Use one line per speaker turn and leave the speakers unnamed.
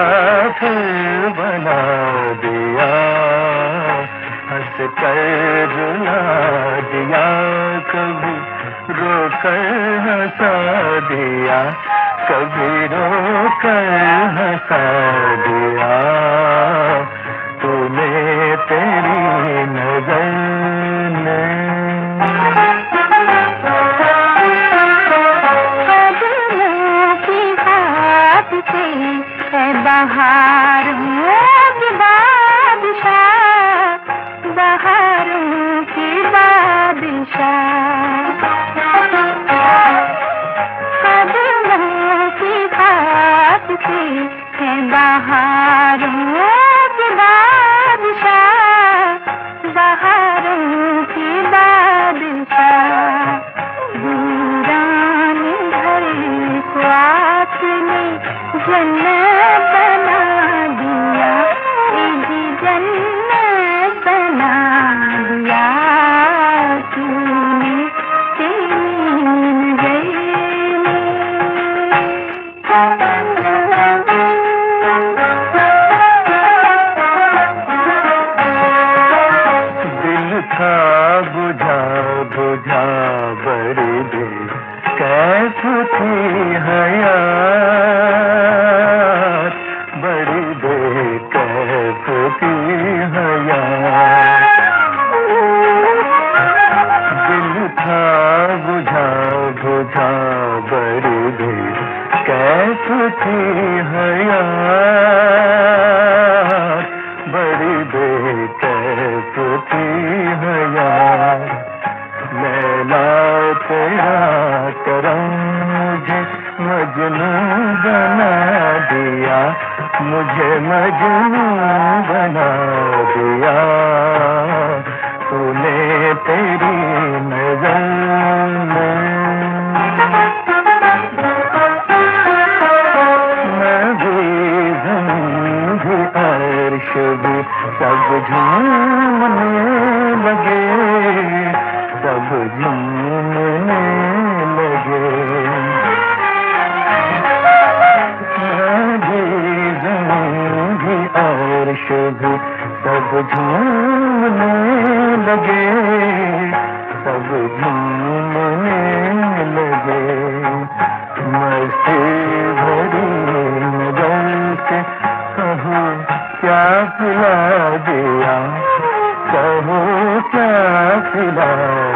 मुसाफिर बना दिया, हंस कर रुला दिया, कभी रोकर हंसा दिया, कभी रोकर हंसा दिया। तूने तेरी नजर ने
बहारों की बादशाह, बहारों की बादशाह, कदमों की खाक से है बहारों की बादशाह, बहारों की बादशाह। वीरान घर को आपने जन्नत बना दिया, इजी जन्नत बना दिया। तूने तेरी नजर
दिल था बुझा बुझा बड़ी दिल कैसी थी हयात, बड़ी बेकैफ थी हयात। दिल था बुझा बुझा बड़ी बेकैफ थी हयात, बड़ी बेकैफ थी हयात। लैला तेरा करम मुझे मजनू बना दिया, मुझे मजनू बना दिया। तूने तेरी नजर में मैं भी भी अर्श भी सब झूमने लगे, सब झूमने लगे। भी अर्श भी सब झूमने लगे, सब झूमने लगे। मस्ती भरी नजर से कहो क्या पिला दिया, कहो क्या पिला